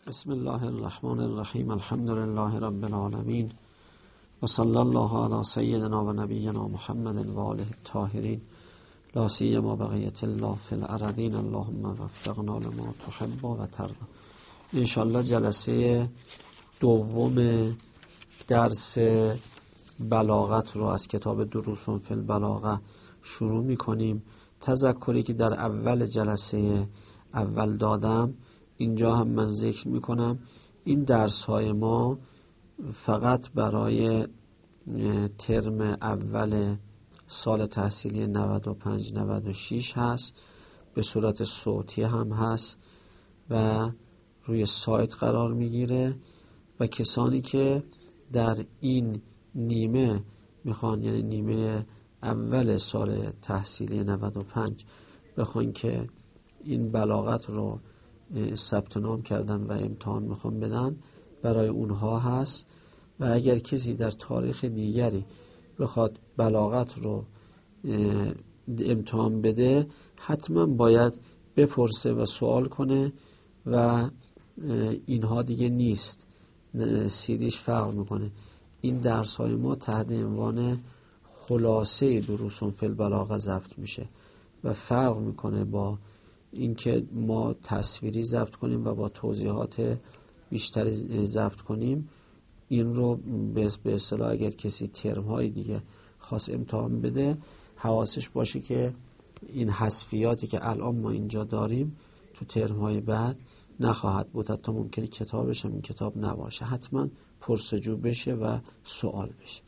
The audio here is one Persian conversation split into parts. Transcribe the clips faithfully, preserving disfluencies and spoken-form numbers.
بسم الله الرحمن الرحیم. الحمد لله رب العالمین و صلی الله علی سیدنا و نبینا محمد و آله الطاهرین لا سیما بقیت الله فی الارضین. اللهم وفقنا لما تحب و ترضی. ان شاء الله جلسه دوم درس بلاغت رو از کتاب دروس فی البلاغه شروع می‌کنیم. تذکری که در اول جلسه اول دادم اینجا هم من ذکر میکنم. این درس های ما فقط برای ترم اول سال تحصیلی نود و پنج نود و شش هست، به صورت صوتی هم هست و روی سایت قرار میگیره و کسانی که در این نیمه میخوان، یعنی نیمه اول سال تحصیلی نود و پنج بخوان که این بلاغت رو ثبت نام کردن و امتحان میخوان بدن، برای اونها هست. و اگر کسی در تاریخ دیگری بخواد بلاغت رو امتحان بده، حتما باید بپرسه و سوال کنه و اینها دیگه نیست، سیدیش فرق میکنه. این درس های ما تحت عنوان خلاصه دروس فی البلاغه ضبط میشه و فرق میکنه با اینکه ما تصویری ضبط کنیم و با توضیحات بیشتری ضبط کنیم. این رو به اصطلاح اگر کسی ترم‌های دیگه خاص امتحان بده، حواسش باشه که این حذفیاتی که الان ما اینجا داریم تو ترم‌های بعد نخواهد بود. حتی ممکنه کتابش هم این کتاب نباشه، حتما پرسجو بشه و سوال بشه.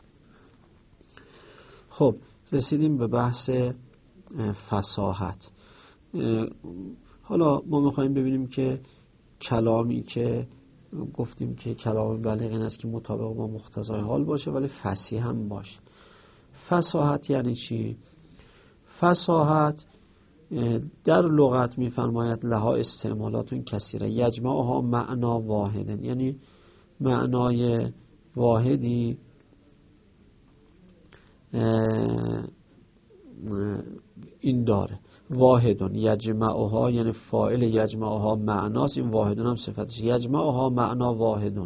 خب رسیدیم به بحث فصاحت. حالا ما میخوایم ببینیم که کلامی که گفتیم که کلام بلیغ این است که مطابق با مقتضای حال باشه ولی فصیح هم باشه. فصاحت یعنی چی؟ فصاحت در لغت میفرماید لها استعمالات کثیره یجمعها معنا واحد، یعنی معنای واحدی این داره. واحدون یجمعها، یعنی فاعل یجمعها معناست، این واحدون هم صفتش. یجمعها معنا واحدون.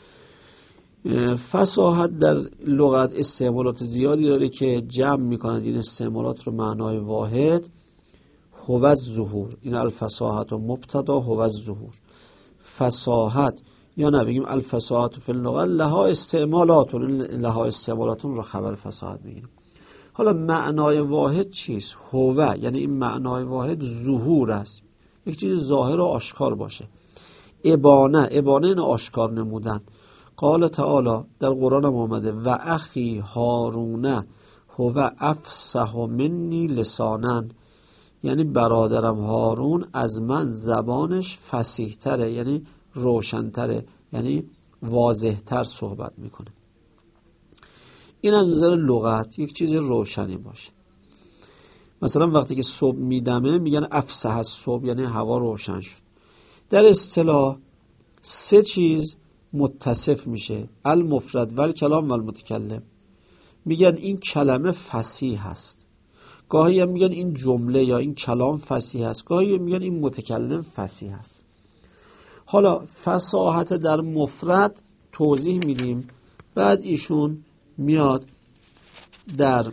فصاحت در لغت استعمالات زیادی داره که جمع میکنند این استعمالات رو معنای واحد. هو الظهور، این الفصاحت و مبتدا هو الظهور. فصاحت یا نبگیم الفصاحت فی اللغه لها استعمالات، لها استعمالات رو خبر فصاحت بگیریم. حالا معنای واحد چیست؟ هو یعنی این معنای واحد ظهور است، یک چیز ظاهر و آشکار باشه. ابانه، ابانه این آشکار نمودن. قال تعالی در قرآن هم آمده و اخی هارونه هو افصح منی لسانن، یعنی برادرم هارون از من زبانش فصیح تره، یعنی روشن تره، یعنی واضح تر صحبت میکنه. این از نظر لغت یک چیز روشنی باشه. مثلا وقتی که صبح میدمه میگن افصح از صبح، یعنی هوا روشن شد. در اصطلاح سه چیز متصف میشه: المفرد و الکلام و المتکلم. میگن این کلمه فصیح هست، گاهی هم میگن این جمله یا این کلام فصیح هست، گاهی میگن این متکلم فصیح هست. حالا فصاحت در مفرد توضیح میدیم، بعد ایشون میاد در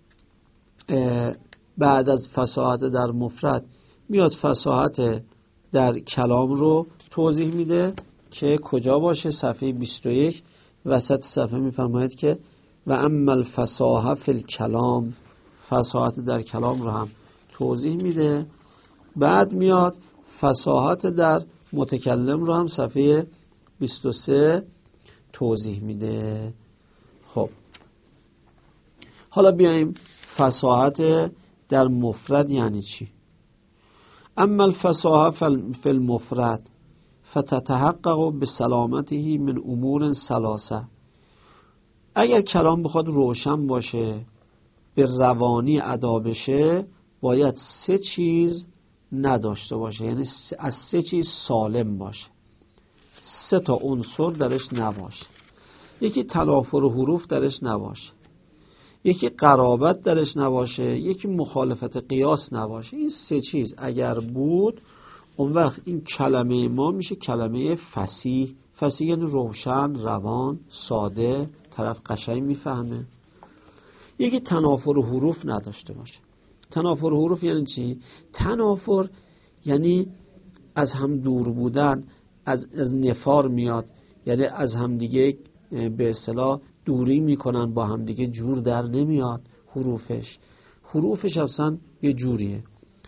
بعد از فصاحت در مفرد میاد فصاحت در کلام رو توضیح میده که کجا باشه. صفحه بیست و یک وسط صفحه میفرماید که و اما الفصاحه فی الکلام، فصاحت در کلام رو هم توضیح میده. بعد میاد فصاحت در متکلم رو هم صفحه بیست و سه توضیح میده. خب حالا بیایم فصاحت در مفرد یعنی چی؟ اما الفصاحه فی المفرد فتتحقق بسلامته من امور ثلاثه. اگر کلام بخواد روشن باشه، به روانی ادا بشه، باید سه چیز نداشته باشه، یعنی از سه چیز سالم باشه. سه تا عنصر درش نباشه. یکی تنافر حروف درش نباشه، یکی قرابت درش نباشه، یکی مخالفت قیاس نباشه. این سه چیز اگر بود، اون وقت این کلمه ما میشه کلمه فصیح. فصیح یعنی روشن، روان، ساده، طرف قشنگ میفهمه. یکی تنافر حروف نداشته باشه. تنافر حروف یعنی چی؟ تنافر یعنی از هم دور بودن، از از نفار میاد، یعنی از هم دیگه به اصطلاح دوری میکنن، با هم دیگه جور در نمیاد. حروفش حروفش اصلا یه جوریه.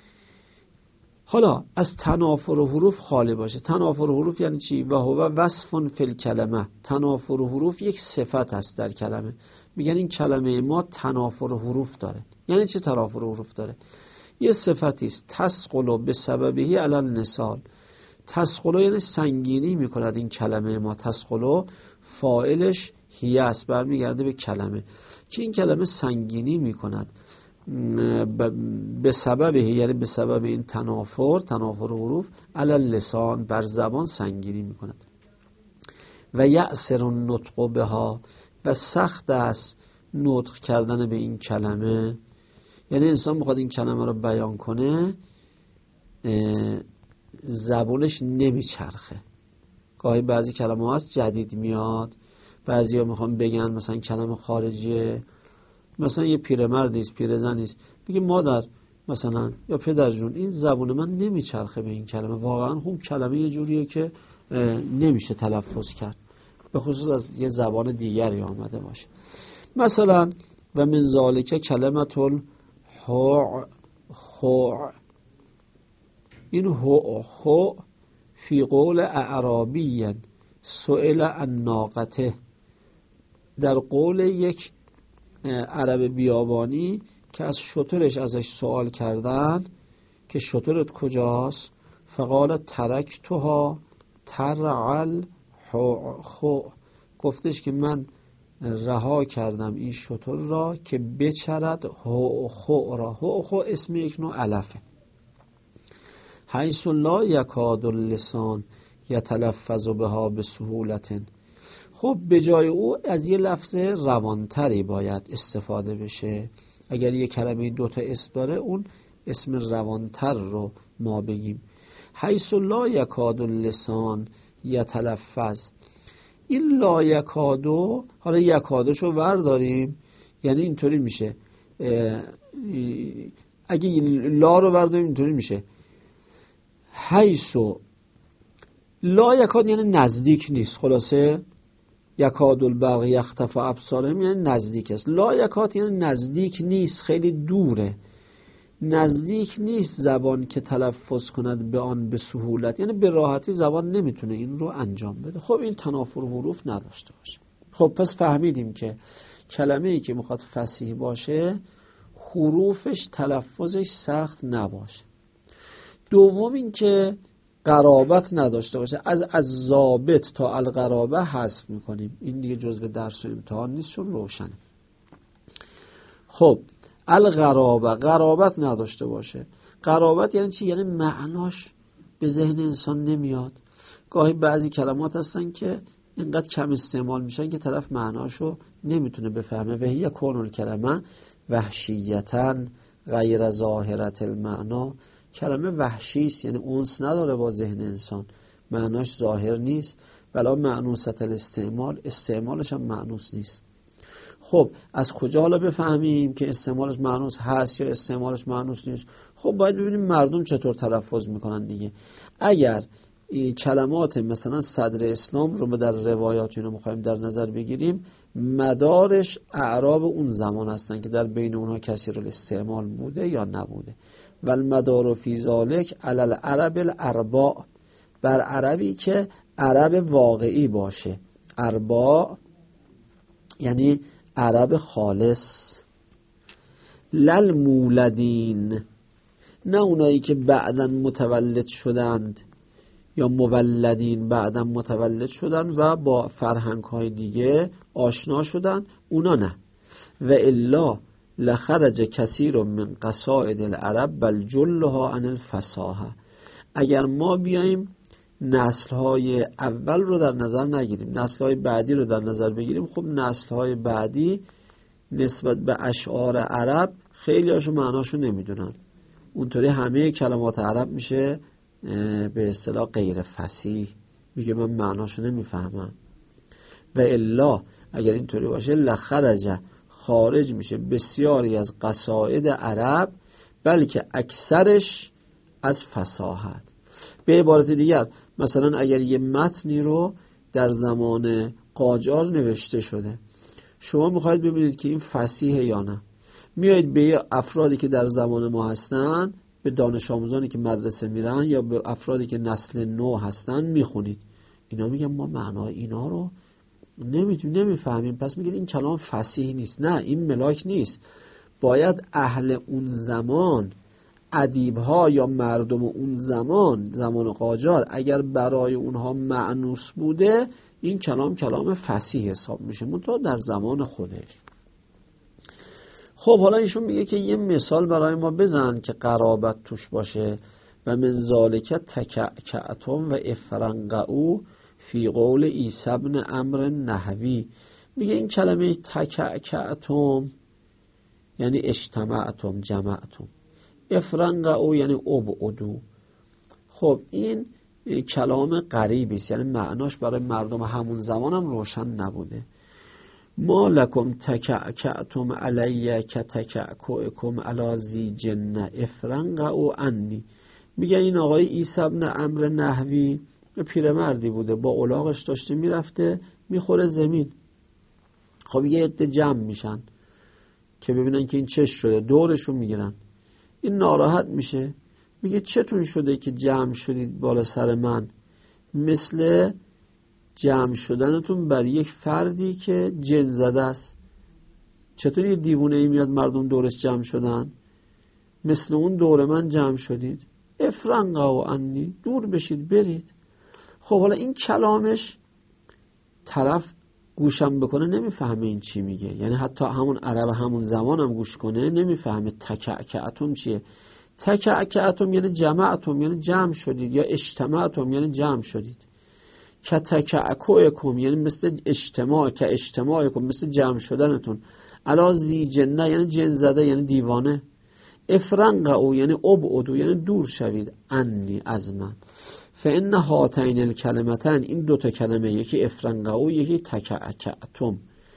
حالا از تنافر حروف خالی باشه. تنافر حروف یعنی چی؟ و هو وصف فی الکلمه. تنافر حروف یک صفت است در کلمه. میگن این کلمه ما تنافر حروف داره. یعنی چه تنافر حروف داره؟ یه صفتی است تسقل به سببهی علی النسال. تسقل یعنی سنگینی میکند این کلمه ما. تسقل فاعلش هیه است، برمیگرده به کلمه که این کلمه سنگینی میکند به سبب، یعنی به سبب این تنافر تنافر حروف علی اللسان، بر زبان سنگینی میکند. و یأسر النطق بها، و سخت است نطق کردن به این کلمه. یعنی انسان میخواد این کلمه رو بیان کنه، زبانش نمیچرخه. گاهی بعضی کلمه هست جدید میاد، بعضی ها میخوان بگن مثلا کلمه خارجیه، مثلا یه پیرمردیست پیرزنیست میگه مادر مثلا یا پدر جون این زبون من نمیچرخه به این کلمه. واقعا خوب کلمه یه جوریه که نمیشه تلفظ کرد، به خصوص از یه زبان دیگری آمده باشه. مثلا و من ذالک کلمت الهو خو، این هو خو فی قول اعرابی سئل عن ناقته، در قول یک عرب بیابانی که از شترش ازش سوال کردن که شترت کجاست، فقال ترکتها ترعل خو، گفتش که من رها کردم این شتر را که بچرد هو خو را. هو خو اسم یک نوع علفه. حیث لا یکاد اللسان یتلفظ بها بسهولت. خب به جای او از یه لفظ روانتری باید استفاده بشه. اگر یه کلمه دوتا اسم داره اون اسم روانتر رو ما بگیم. حیث لا یکاد اللسان یتلفظ، این لا یکادو، حالا یکادوشو ورداریم یعنی اینطوری میشه، اگه لا رو ورداریم اینطوری میشه حیث لا یکاد یعنی نزدیک نیست. خلاصه یکاد البرق یخطف ابصارهم یعنی نزدیک است. لا یکاد یعنی نزدیک نیست، خیلی دوره، نزدیک نیست زبان که تلفظ کند به آن به سهولت، یعنی به راحتی زبان نمیتونه این رو انجام بده. خب این تنافر حروف نداشته باشه. خب پس فهمیدیم که کلمه‌ای که میخواد فصیح باشه حروفش تلفظش سخت نباشه. دوم این که قرابت نداشته باشه. از از ضابط تا القرابه حذف میکنیم، این دیگه جزء درس و امتحان نیست چون روشنه. خب القرابه، قرابت نداشته باشه. قرابت یعنی چی؟ یعنی معناش به ذهن انسان نمیاد. گاهی بعضی کلمات هستن که اینقدر کم استعمال میشن که طرف معناشو نمیتونه بفهمه. و هی کون الکلمه وحشیتاً غیر ظاهرت المعنا، کلمه وحشی است یعنی اونس نداره با ذهن انسان، معناش ظاهر نیست. ولا معنوست الاستعمال، استعمالش هم معنوس نیست. خب از کجا حالا بفهمیم که استعمالش معنوس هست یا استعمالش معنوس نیست؟ خب باید ببینیم مردم چطور تلفظ میکنن دیگه. اگر کلمات مثلا صدر اسلام رو در روایات اینو میخوایم در نظر بگیریم، مدارش اعراب اون زمان هستن که در بین اونها کثیر الاستعمال بوده یا نبوده. و المدار فی ذالک علی العرب الارباء، بر عربی که عرب واقعی باشه. ارباء یعنی عرب خالص. لل مولدین، نه اونایی که بعداً متولد شدند یا مولدین بعداً متولد شدن و با فرهنگ های دیگه آشنا شدن، اونا نه. و الا لخرج کثیر من قصائد العرب بل جلها عن الفصاحه. اگر ما بیایم نسل‌های اول رو در نظر نگیریم، نسل‌های بعدی رو در نظر بگیریم، خب نسل‌های بعدی نسبت به اشعار عرب خیلی هاشو معناشو نمیدونن. اونطوری همه کلمات عرب میشه به اصطلاح غیر فصیح، میگه من معناشو نمیفهمم. و الا اگر اینطوری باشه لخرج، خارج میشه بسیاری از قصائد عرب، بلکه اکثرش از فصاحت. به عبارت دیگر مثلا اگر یه متنی رو در زمان قاجار نوشته شده، شما میخواید ببینید که این فصیحه یا نه، میایید به افرادی که در زمان ما هستن، به دانش آموزانی که مدرسه میرن یا به افرادی که نسل نو هستن میخونید، اینا میگن ما معنای اینا رو نمیدونیم، نمیفهمیم. پس میگید این کلام فصیح نیست. نه، این ملاک نیست. باید اهل اون زمان، ادیب‌ها یا مردم اون زمان، زمان قاجار، اگر برای اونها معنوس بوده، این کلام کلام فصیح حساب میشه، منتها در زمان خودش. خب حالا ایشون میگه که یه مثال برای ما بزن که قرابت توش باشه. و من ذالک تکعکعتم و افرنقعو فی قول عیسی بن عمرو نحوی. میگه این کلمه تکعکعتم یعنی اجتمعتم، جمعتم. افرنقعو یعنی ابعدو. خب این کلام غریبی است، یعنی معناش برای مردم همون زمان هم روشن نبوده. ما لکم تکعکعتم علی کتکعکعکم علی ذی جنه افرنقعوا عنی. میگه این آقای عیسی بن عمرو نحوی پیرمردی بوده، با الاغش داشته میرفته میخوره زمین. خب یه عده جمع میشن که ببینن که این چش شده، دورشون میگیرن. این ناراحت میشه، میگه چتون شده که جمع شدید بالا سر من؟ مثل جمع شدنتون بر یک فردی که جن زده است. چطور یه دیوونه ای میاد مردم دورش جمع شدن؟ مثل اون دور من جمع شدید. افرنقعوا عنی، دور بشید برید. خب حالا این کلامش طرف گوشم بکنه نمیفهمه این چی میگه، یعنی حتی همون عرب همون زمان هم گوش کنه نمیفهمه تکعکعتم چیه. تکعکعتم یعنی جمعتم، یعنی جمع شدید، یا اجتماعتم یعنی جمع شدید. که تکعکعکم یعنی مثل اجتماع، که اجتماعکم مثل جمع شدنتون. علا ذی جنه یعنی جن زده، یعنی دیوانه. افرنقعوا یعنی ابعدوا یعنی دور شوید، عنی از من. فان هاتین الکلمتان، این دوتا کلمه، یکی افرنقعوا یکی تکعکعتم،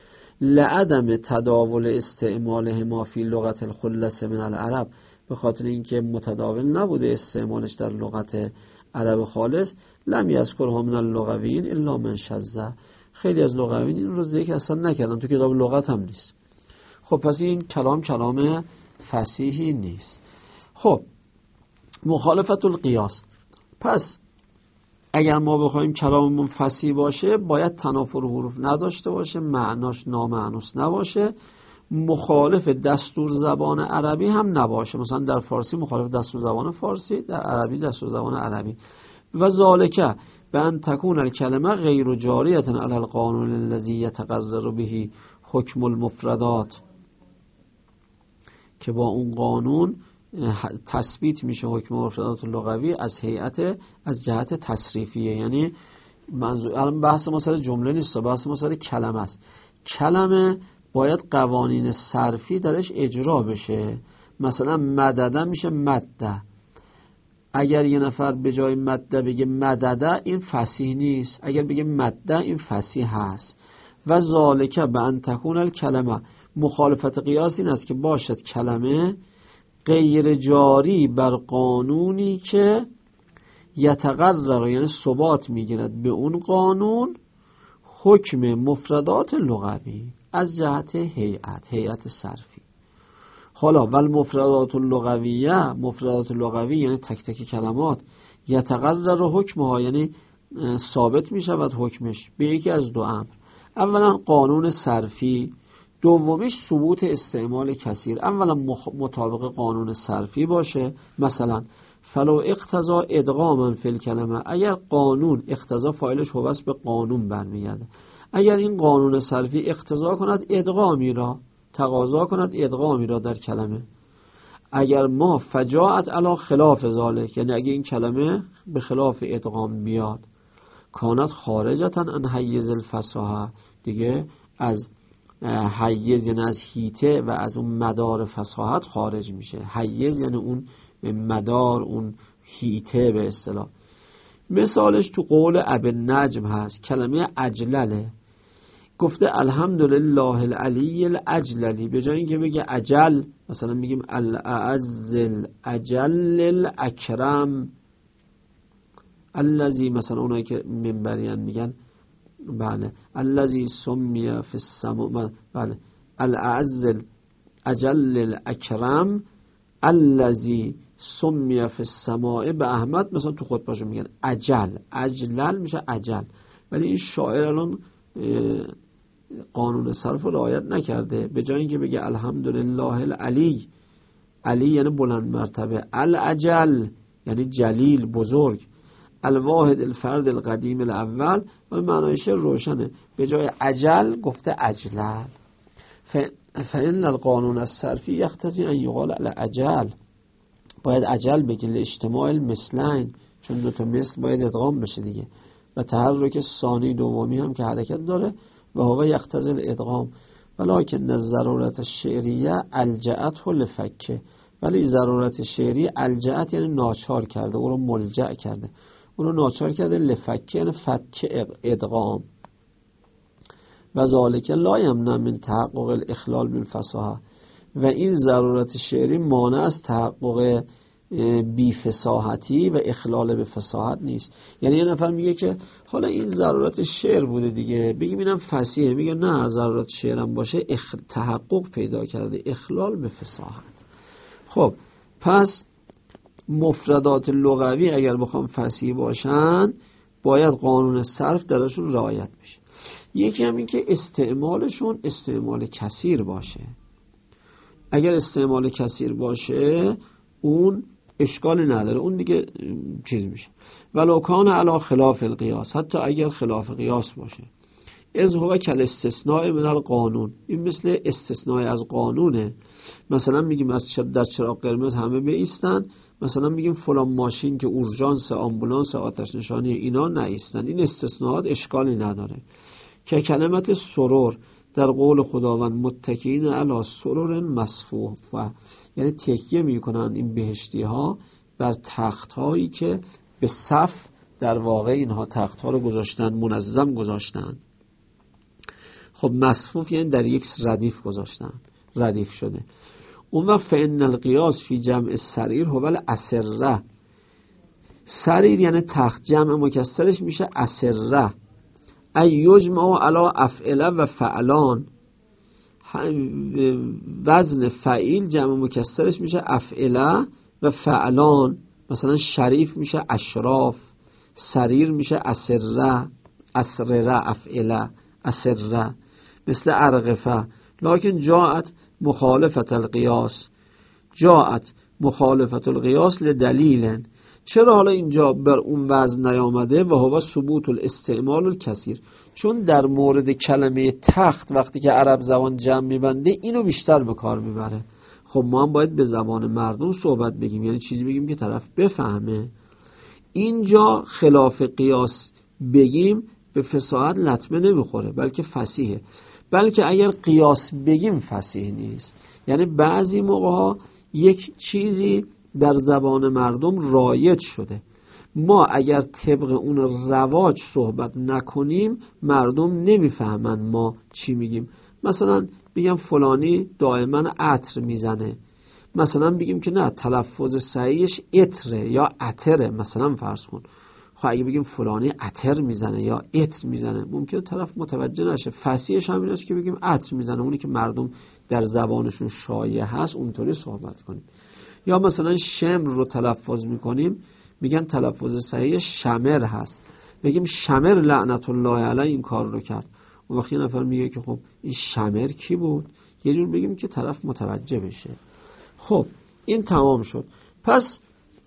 لعدم تداول استعمالهما فی لغت الخلص من العرب، به خاطر اینکه متداول نبوده استعمالش در لغت عرب خالص. لم یذکرها من اللغویین الا من شذ، خیلی از لغویین این رو ذکر اصلا نکردن، تو کتاب لغت هم نیست. خب پس این کلام کلام فصیحی نیست. خب مخالفت القیاس، پس اگر ما بخوایم کلاممون فصیح باشه باید تنافر حروف نداشته باشه، معناش نامعنوس نباشه، مخالف دستور زبان عربی هم نباشه. مثلا در فارسی مخالف دستور زبان فارسی، در عربی دستور زبان عربی. و ذالک به ان تکون الکلمه غیر جاریه علی القانون الذی یتقرر به حکم المفردات، که با اون قانون تثبیت میشه حکم مفردات لغوی از هیئت، از جهت تصریفیه. یعنی منظور الان بحث ما سر جمله نیست، بحث ما سر کلمه است. کلمه باید قوانین صرفی درش اجرا بشه. مثلا مدده میشه مده، اگر یه نفر به جای مده بگه مدده این فصیح نیست، اگر بگه مده این فصیح هست. و ذالک به ان تکون الکلمه، مخالفت قیاس این است که باشد کلمه غیر جاری بر قانونی که یتقرر یعنی ثبات میگیرد به اون قانون حکم مفردات لغوی از جهت هیئت، هیئت صرفی. حالا ول مفردات اللغویه، مفردات لغوی یعنی تک تک کلمات، یتقرر حکمها یعنی ثابت میشود حکمش به یکی از دو امر. اولا قانون صرفی، دومیش ثبوت استعمال کثیر. اولا مطابق قانون صرفی باشه، مثلا فلو اقتضا ادغاما فی الکلمه، اگر قانون اقتضا فاعلش هوس به قانون برمیگرده، اگر این قانون صرفی اقتضا کند ادغامی را، تقاضا کند ادغامی را در کلمه، اگر ما فجاعت علی خلاف ذالک، یعنی اگر این کلمه به خلاف ادغام بیاد، کانت خارجتا عن حیز الفصاحه، دیگه از حیز یعنی از حیطه و از اون مدار فصاحت خارج میشه. حیز یعنی اون مدار، اون هیته به اصطلاح. مثالش تو قول ابی النجم هست، کلمه اجلله. گفته الحمدلله العلی الاجللی، به جای اینکه بگه اجل مثلا میگیم الاعز الاجل الاکرم الذی، مثلا اونایی که منبریان میگن بله الذی سمی فی السماء، بله الاعز الاجل الاکرم الذی سمی فی السماء به احمد، مثلا تو خطبه‌شون میگن اجل، اجلل میشه اجل. ولی این شاعر الان قانون صرف رعایت نکرده، به جای اینکه بگه الحمدلله العلی، علی یعنی بلند مرتبه، الاجل یعنی جلیل بزرگ، الواحد الفرد القدیم الاول، و معنایش روشنه. به جای اجل گفته اجلل. فإن القانون الصرفی یقتضی ان یقال الاجل، باید اجل بگیم لاجتماع المثلین، چون دو تا مثل باید ادغام بشه دیگه، و تحرک ثانی دومی هم که حرکت داره و هو یقتضی الادغام. ولکن الضرورت الشعریه الجأته لفکه، ولی ضرورت شعری الجأت یعنی ناچار کرده، او رو ملجأ کرده، او رو ناچار کرده، لفکه یعنی فک ادغام. و ذالک لا یمنع من تحقق الاخلال بالفصاحه، و این ضرورت شعری مانع از تحقق بی فصاحتی و اخلال به فصاحت نیست. یعنی یه نفر میگه که حالا این ضرورت شعر بوده دیگه، بگیم اینم فصیحه، میگه نه ضرورت شعرم باشه اخ... تحقق پیدا کرده، اخلال به فصاحت. خب پس مفردات لغوی اگر بخوام فصیح باشن باید قانون صرف درشون رعایت بشه. یکی هم این که استعمالشون استعمال کثیر باشه. اگر استعمال کثیر باشه اون اشکالی نداره، اون دیگه چیز میشه. ولو کان علی خلاف القیاس، حتی اگر خلاف قیاس باشه. از هو کل استثناء من القانون، این مثل استثناء از قانونه. مثلا میگیم از در چراغ قرمز همه بایستن، مثلا میگیم فلان ماشین که اورژانس، آمبولانس، آتش نشانی اینا نایستن. این استثناءات اشکالی نداره. که کلمت سرور در قول خداوند متکئین علی سرور مصفوفه، یعنی تکیه میکنن این بهشتی ها بر تخت هایی که به صف در واقع اینها تخت ها رو گذاشتن، منظم گذاشتن. خب مصفوف یعنی در یک ردیف گذاشتن، ردیف شده. اون وقت فإن القیاس فی جمع سریر هو الاسره، سریر یعنی تخت، جمع مکسرش میشه اسره. ای یجمع علی افعله و فعلان، وزن فعیل جمع مکسرش میشه افعله و فعلان. مثلا شریف میشه اشراف، سریر میشه اسره، اسره افعله اسره، مثل ارغفه. لکن جاءت مخالفت القیاس، جاءت مخالفت القیاس لدلیل. چرا حالا اینجا بر اون وزن نیامده؟ و هو ثبوت الاستعمال الکثیر، چون در مورد کلمه تخت وقتی که عرب زبان جمع میبنده اینو بیشتر به کار میبره. خب ما هم باید به زبان مردم صحبت بگیم، یعنی چیزی بگیم که طرف بفهمه. اینجا خلاف قیاس بگیم به فصاحت لطمه نمیخوره، بلکه فصیحه. بلکه اگر قیاس بگیم فصیح نیست. یعنی بعضی موقع ها یک چیزی در زبان مردم رایج شده، ما اگر طبق اون رواج صحبت نکنیم مردم نمیفهمن ما چی میگیم. مثلا بگم فلانی دائما عطر میزنه، مثلا بگیم که نه تلفظ صحیحش عطره یا عطره، مثلا فرض کن. خب اگه بگیم فلانی عطر میزنه یا عطر میزنه ممکنه طرف متوجه نشه. فصیحش هم اینه که بگیم عطر میزنه، اونی که مردم در زبانشون شایع هست اونطوری صحبت کنیم. یا مثلا شمر رو تلفظ میکنیم، میگن تلفظ صحیح شمر هست، بگیم شمر لعنت الله علیه این کار رو کرد. اون وقت یه نفر میگه که خب این شمر کی بود؟ یه جور بگیم که طرف متوجه بشه. خب این تمام شد. پس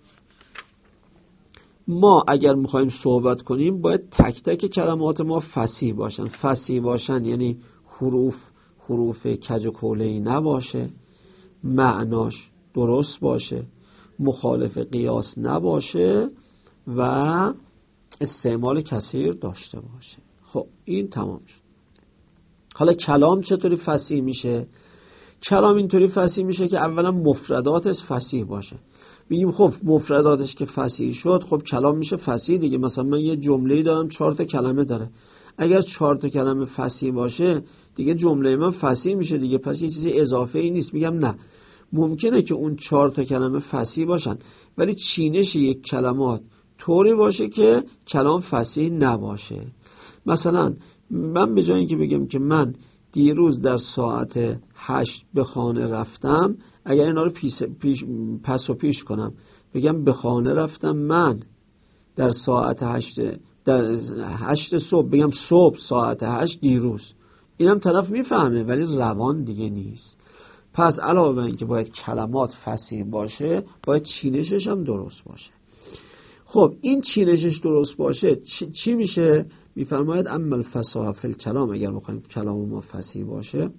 ما اگر میخوایم صحبت کنیم باید تک تک کلمات ما فصیح باشن. فصیح باشن یعنی حروف حروف کج و کوله‌ای نباشه، معناش درست باشه، مخالف قیاس نباشه و استعمال کثیر داشته باشه. خب این تمام شد. حالا کلام چطوری فصیح میشه؟ کلام اینطوری فصیح میشه که اولا مفرداتش فصیح باشه. میگیم خب مفرداتش که فصیح شد، خب کلام میشه فصیح دیگه. مثلا من یه جمله‌ای دارم چهار تا کلمه داره، اگر چهار تا کلمه فصیح باشه دیگه جمله من فصیح میشه دیگه، پس یه چیزی اضافه ای نیست. میگم نه، ممکنه که اون چهار تا کلمه فصیح باشن ولی چینش یک کلمات طوری باشه که کلام فصیح نباشه. مثلا من به جای اینکه بگم که من دیروز در ساعت هشت به خانه رفتم، اگر اینا رو پیش پیش پس و پیش کنم بگم به خانه رفتم من در ساعت هشت در هشت صبح، بگم صبح ساعت هشت دیروز، اینم طرف میفهمه ولی روان دیگه نیست. پس علاوه بر اینکه باید کلمات فصیح باشه، باید چینشش هم درست باشه. خب این چینشش درست باشه چی, چی میشه؟ میفرماید اما الفصاحه فی الکلام، اگر بخوایم کلام ما فصیح باشه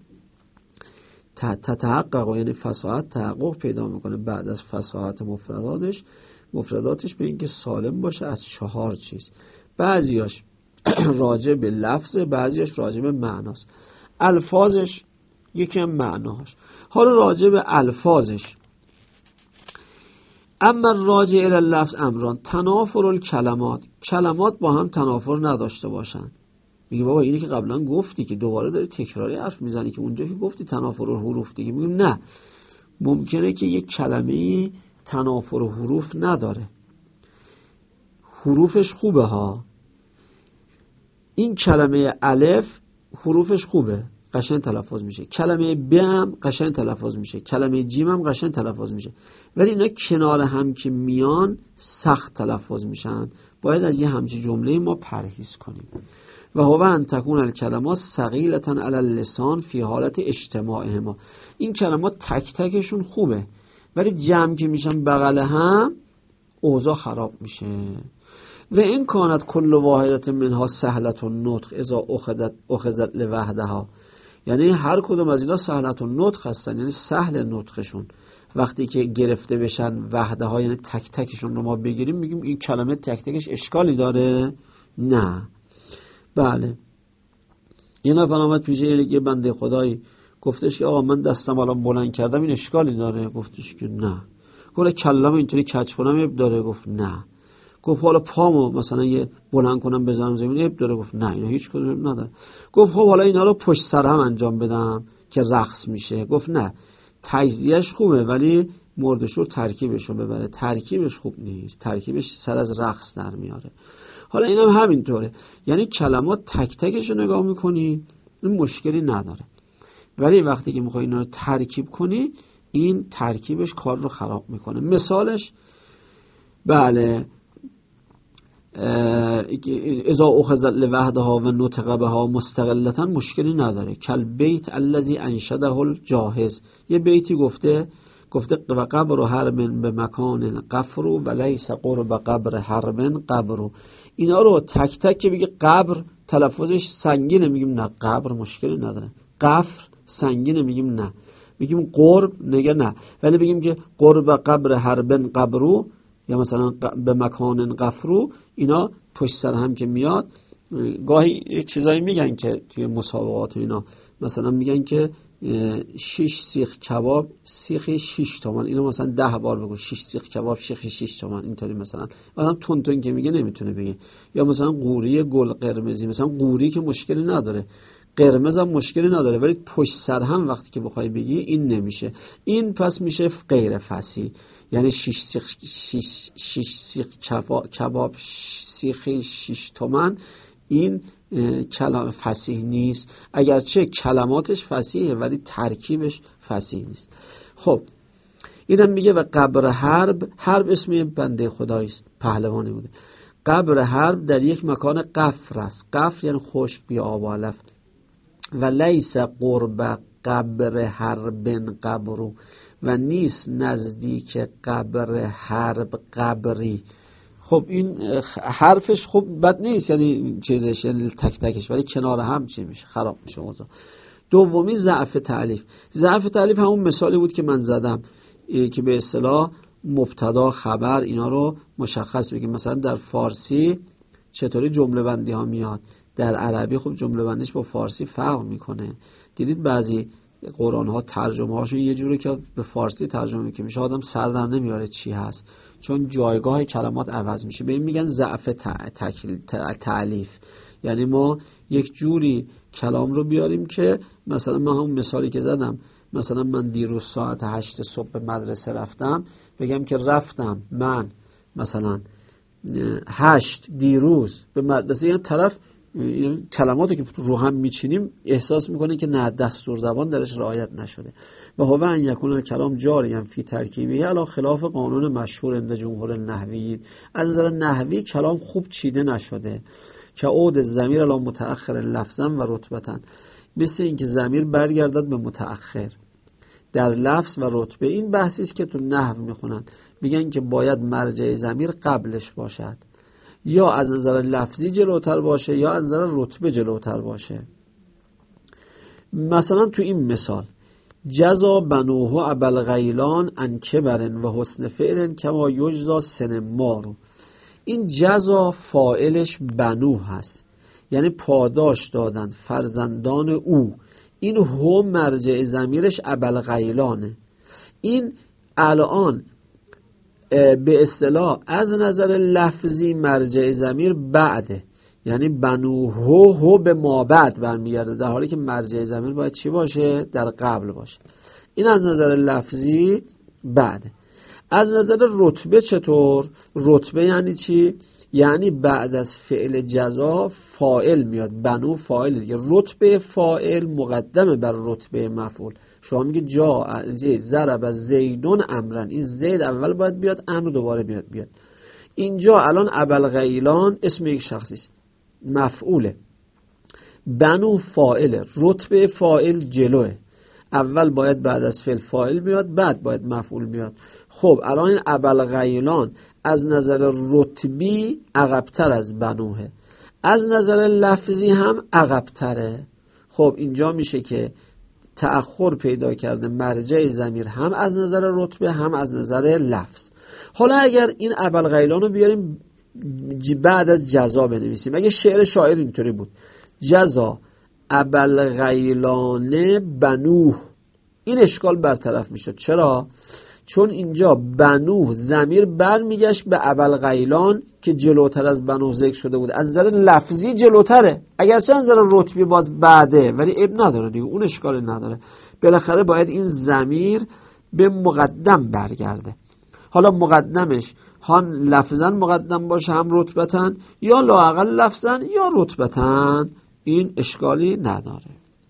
تتحقق، یعنی فصاحت تحقق پیدا میکنه بعد از فصاحت مفرداتش. مفرداتش به اینکه سالم باشه از چهار چیز، بعضیاش راجع به لفظ، بعضیاش راجع به معناست. الفاظش یکی هم معناش. حالا راجع به الفاظش، اما راجع الی اللفظ امران، تنافر الکلمات، کلمات با هم تنافر نداشته باشن. میگه بابا اینی که قبلا گفتی که دوباره داری تکراری حرف میزنی که اونجا که گفتی تنافر الحروف دیگه. میگم نه، ممکنه که یک کلمه تنافر حروف نداره، حروفش خوبه ها. این کلمه الف حروفش خوبه، قشنگ تلفظ میشه. کلمه ب هم قشنگ تلفظ میشه، کلمه جیم هم قشنگ تلفظ میشه، ولی اینا کنار هم که میان سخت تلفظ میشن. باید از یه همچین جمله ما پرهیز کنیم. و هو ان تکون الکلمات ثقیلة علی اللسان فی حالت اجتماعهما، این کلمات تک تکشون خوبه ولی جمع که میشن بغل هم اوضاع خراب میشه. و این کانت کل واحدت منها سهلة النطق اذا اخذت اخذت لوحدها، یعنی هر کدوم از اینا سهلة النطق هستن، یعنی سهل نطقشون. وقتی که گرفته بشن وحده ها، یعنی تک تکشون رو ما بگیریم، میگیم این کلمه تک تکش اشکالی داره؟ نه. بله، یه نفر آمد پیش یه بنده خدایی، گفتش که آقا من دستم الان بلند کردم این اشکالی داره؟ گفتش که نه. گفت کلم اینطوری کج کنم اب داره؟ گفت نه. گفت حالا پامو مثلا یه بلند کنم بزنم زمین اب داره؟ گفت نه، اینا هیچ کدوم نداره. گفت خب حالا اینا رو پشت سر هم انجام بدم که رقص میشه؟ گفت نه، تجزیهش خوبه ولی مردش رو ترکیبش رو ببره، ترکیبش خوب نیست، ترکیبش سر از رقص در میاره. حالا این هم همینطوره، یعنی کلمات تک تکش رو نگاه میکنی این مشکلی نداره، ولی وقتی که میخوای اینا رو ترکیب کنی این ترکیبش کار رو خراب میکنه. مثالش بله اذا اخذت لوحدها و نطق بها مستقلتا مشکلی نداره. کل بیت الذی انشده الجاهز، یه بیتی گفته گفته و قبر حرب به مکان قفر و لیس قرب قبر حرب قبر. اینا رو تک تک که بگه قبر تلفظش سنگینه میگیم نه، قبر مشکلی نداره. قفر سنگینه میگیم نه. میگیم قرب نگه نه، ولی بگیم که قرب قبر حرب قبرو یا مثلا به مکان قفرو، اینا پشت سر هم که میاد. گاهی چیزایی میگن که توی مسابقات اینا مثلا میگن که شش سیخ کباب سیخی شش تومن، اینو مثلا ده بار بگو شش سیخ کباب سیخی شش تومن، اینطوری مثلا آدم تون تون که میگه نمیتونه بگه. یا مثلا قوری گل قرمزی، مثلا قوری که مشکلی نداره، قرمز هم مشکلی نداره، ولی پشت سر هم وقتی که بخوای بگی این نمیشه. این پس میشه غیر فصیح، یعنی شش سیخ شش شش سیخ کباب سیخی شش تومن، این کلام فصیح نیست. اگرچه کلماتش فصیحه ولی ترکیبش فصیح نیست. خب اینم میگه و قبر حرب، حرب اسم بنده خداییست، پهلوانی بوده. قبر حرب در یک مکان قفر است، قفر یعنی خشک بی آب و علف. و لیس قرب قبر حرب قبرو، و نیست نزدیک قبر حرب قبری. خب این حرفش خوب بد نیست، یعنی چیزش یعنی تک تکش، ولی کنار هم چی میشه؟ خراب میشه اوضاع. دومی ضعف تألیف. ضعف تألیف همون مثالی بود که من زدم که به اصطلاح مبتدا خبر اینا رو مشخص بگیم. مثلا در فارسی چطوری جمله بندی ها میاد، در عربی خب جمله بندیش با فارسی فرق میکنه. دیدید بعضی قرآن ها ترجمه هاشون یه جوری که به فارسی ترجمه که میشه آدم سر در نمیاره چی هست، چون جایگاه کلمات عوض میشه. به این میگن ضعف تألیف. یعنی ما یک جوری کلام رو بیاریم که مثلا من همون مثالی که زدم، مثلا من دیروز ساعت هشت صبح به مدرسه رفتم، بگم که رفتم من مثلا هشت دیروز به مدرسه، یعنی طرف کلماتی که رو هم میچینیم احساس میکنه که نه دستور زبان درش رعایت نشده. و هو ان یکون کلام جاری فی ترکیبه علی خلاف قانون مشهور عند جمهور النحویین. از نظر نحوی کلام خوب چیده نشده، که عود ضمیر الی متأخر لفظا و رتبتا، مثل اینکه ضمیر برگردد به متأخر در لفظ و رتبه. این بحثی است که تو نحو میخونن، میگن که باید مرجع ضمیر قبلش باشد، یا از نظر لفظی جلوتر باشه یا از نظر رتبه جلوتر باشه. مثلا تو این مثال جزا بنوه ابوالغیلان عن کبر و حسن فعل کما یجزا سنمار. این جزا فاعلش بنوه هست، یعنی پاداش دادن فرزندان او. این هم مرجع ضمیرش ابوالغیلانه. این الان به اصطلاح از نظر لفظی مرجع ضمیر بعده، یعنی بنو هو هو به ما بعد برمیگرده، در حالی که مرجع ضمیر باید چی باشه؟ در قبل باشه. این از نظر لفظی بعده. از نظر رتبه چطور؟ رتبه یعنی چی؟ یعنی بعد از فعل جزا فاعل میاد، بنو فاعل دیگه، رتبه فاعل مقدمه بر رتبه مفعول. شما میگه جا زید ضرب زیدون امرن، این زید اول باید بیاد، امر دوباره بیاد بیاد. اینجا الان ابوالغیلان اسم یک شخصی است، مفعوله، بنو فاعله، رتبه فاعل جلوه، اول باید بعد از فعل فاعل بیاد، بعد باید مفعول بیاد. خب الان این ابوالغیلان از نظر رتبی عقب‌تر از بنوه، از نظر لفظی هم عقب‌تره. خب اینجا میشه که تأخر پیدا کرده مرجع ضمیر هم از نظر رتبه هم از نظر لفظ. حالا اگر این ابوالغیلان رو بیاریم بعد از جزا بنویسیم، اگه شعر شاعر اینطوری بود جزا ابوالغیلان بنوه، این اشکال برطرف میشد. چرا؟ چون اینجا بنوه ضمیر برمیگشت به ابوالغیلان که جلوتر از بنوه ذکر شده بود، از نظر لفظی جلوتره، اگرچه از نظر رتبی باز بعده، ولی اب نداره دیگه، اون اشکال نداره. بالاخره باید این ضمیر به مقدم برگرده. حالا مقدمش هم لفظاً مقدم باشه هم رتبتاً، یا لااقل لفظاً یا رتبتاً، این اشکالی نداره.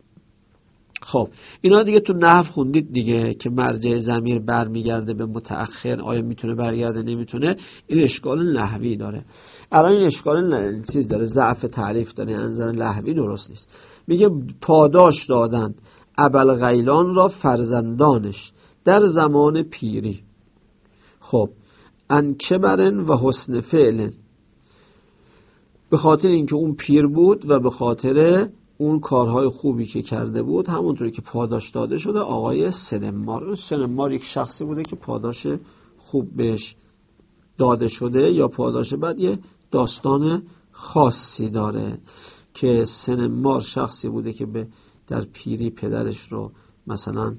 خب اینا دیگه تو نحو خوندید دیگه که مرجع ضمیر برمیگرده به متأخر، آیا میتونه برگرده نمیتونه، این اشکال نحوی داره. الان این اشکال ن... چیز داره، ضعف تعریف داره، از نظر نحوی درست نیست. میگه پاداش دادن ابوالغیلان را فرزندانش در زمان پیری. خب ان کبرن و حسن فعلن، به خاطر اینکه اون پیر بود و به خاطر اون کارهای خوبی که کرده بود، همونطوری که پاداش داده شده آقای سنمار. سنمار یک شخصی بوده که پاداش خوب بهش داده شده، یا پاداش بعد یه داستان خاصی داره که سنمار شخصی بوده که به در پیری پدرش رو مثلا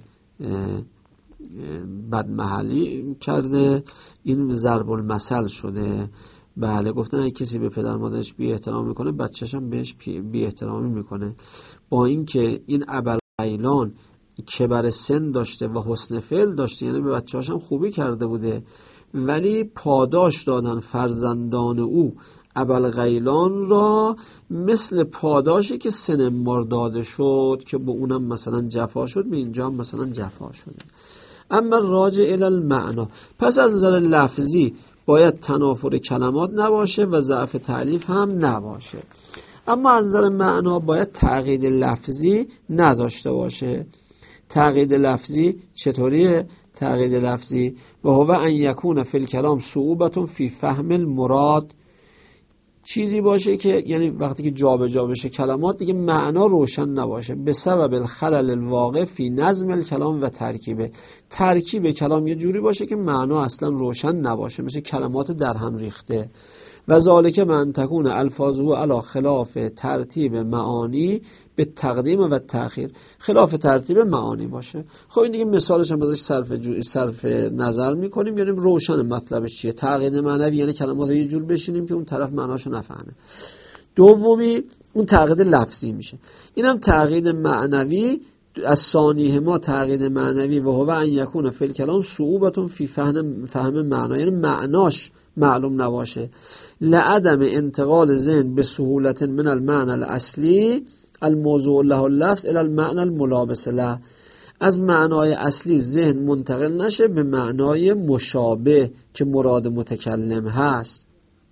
بدمحلی کرده، این ضرب المثل شده. بله گفتن اگه کسی به پدر مادرش بی احترام میکنه بچه‌ش هم بهش بی احترامی میکنه. با اینکه این ابوالغیلان کبر سن داشته و حسن فعل داشته، یعنی به بچه‌هاش هم خوبی کرده بوده، ولی پاداش دادن فرزندان او ابوالغیلان را مثل پاداشی که سنمار داده شد که با اونم مثلا جفا شد، به اینجا هم مثلا جفا شده. اما راجع الی المعنا، پس از نظر لفظی باید تنافر کلمات نباشه و ضعف تألیف هم نباشه، اما از نظر معنا باید تعقید لفظی نداشته باشه. تعقید لفظی چطوریه؟ تعقید لفظی و هو ان یکون فی الکلام صعوبة فی فهم المراد، چیزی باشه که یعنی وقتی که جا به جا بشه کلمات دیگه معنا روشن نباشه، به سبب الخلل الواقع فی نظم الکلام و ترکیبه، ترکیب کلام یه جوری باشه که معنا اصلا روشن نباشه، مثل کلمات در هم ریخته. و ذالک من تکون الفاظه علی خلاف ترتیب معانی به تقدیم و تأخیر، خلاف ترتیب معانی باشه. خب این دیگه مثالش هم ازش صرف جو... صرف نظر میکنیم، یعنی روشن مطلبش چیه. تعقید معنوی یعنی کلمات رو یه جور بشینیم که اون طرف معناشو نفهمه. دومی اون تعقید لفظی میشه. اینم تعقید معنوی از ثانیه ما تعقید معنوی و هو ان یکون فی الکلام صعوبة فی فهم فهم معنا، یعنی معناش معلوم نباشه. لعدم انتقال ذهن به سهولت من المعنى الاصلی الموضوع له اللفظ الى المعنى الملابس له، از معنای اصلی ذهن منتقل نشه به معنای مشابه که مراد متکلم هست.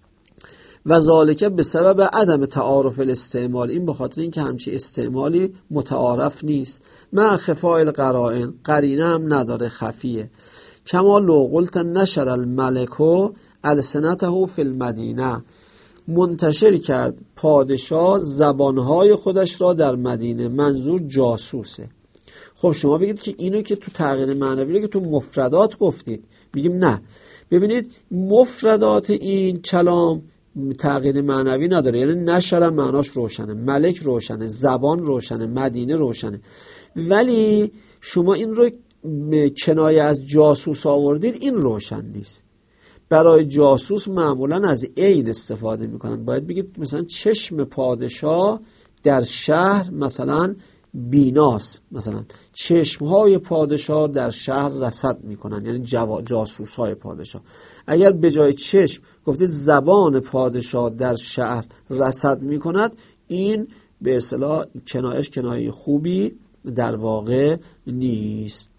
و ذالک به سبب عدم تعارف الاستعمال، این به خاطر اینکه همچی استعمالی متعارف نیست. مع خفاء القرائن، قرینه هم نداره، خفیه. کما لو قلت نشر الملک السنته فی المدینه، منتشر کرد پادشاه زبانهای خودش را در مدینه، منظور جاسوسه. خب شما بگید که اینو که تو تغییر معنوی که تو مفردات گفتید، میگیم نه. ببینید مفردات این کلام تغییر معنوی نداره، یعنی نشر معناش روشنه، ملک روشنه، زبان روشنه، مدینه روشنه، ولی شما این رو کنایه از جاسوس آوردید، این روشن نیست. برای جاسوس معمولا از عین استفاده میکنن. باید بگید مثلا چشم پادشاه در شهر مثلا بیناست، مثلا چشمهای پادشاه در شهر رصد میکنن، یعنی جاسوسهای پادشاه. اگر به جای چشم گفتید زبان پادشاه در شهر رصد میکند، این به اصطلاح کنایش کنایه خوبی در واقع نیست.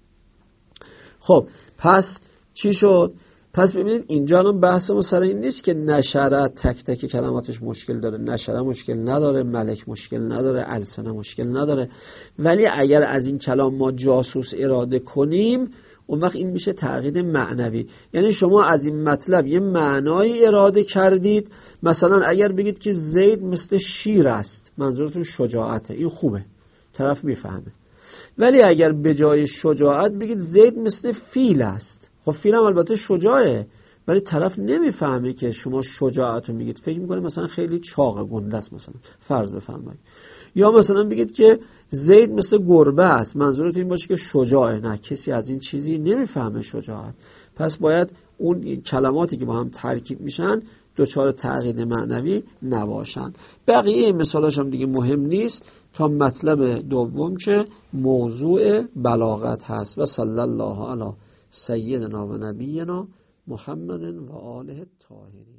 خب پس چی شد؟ پس ببینید اینجا هم بحث ما سر این نیست که نشره تک تک کلماتش مشکل داره، نشره مشکل نداره، ملک مشکل نداره، السنه مشکل نداره، ولی اگر از این کلام ما جاسوس اراده کنیم اون وقت این میشه تعقید معنوی. یعنی شما از این مطلب یه معنایی اراده کردید، مثلا اگر بگید که زید مثل شیر است، منظورتون شجاعته، این خوبه، طرف میفهمه. ولی اگر به جای شجاعت بگید زید مثل فیل است، خب فیل هم البته شجاعه، ولی طرف نمیفهمه که شما شجاعت رو میگید، فکر میکنه مثلا خیلی چاقه، گنده است مثلا، فرض بفرمایید. یا مثلا بگید که زید مثل گربه است، منظورت این باشه که شجاعه. نه، کسی از این چیزی نمیفهمه شجاعت. پس باید اون کلماتی که با هم ترکیب میشن دوچار تعقید معنوی نباشن. بقیه مثالاش هم دیگه مهم نیست تا مطلب دوم که موضوع بلاغت هست. و صلی الله علی سیدنا و نبینا محمد و آله الطاهرین.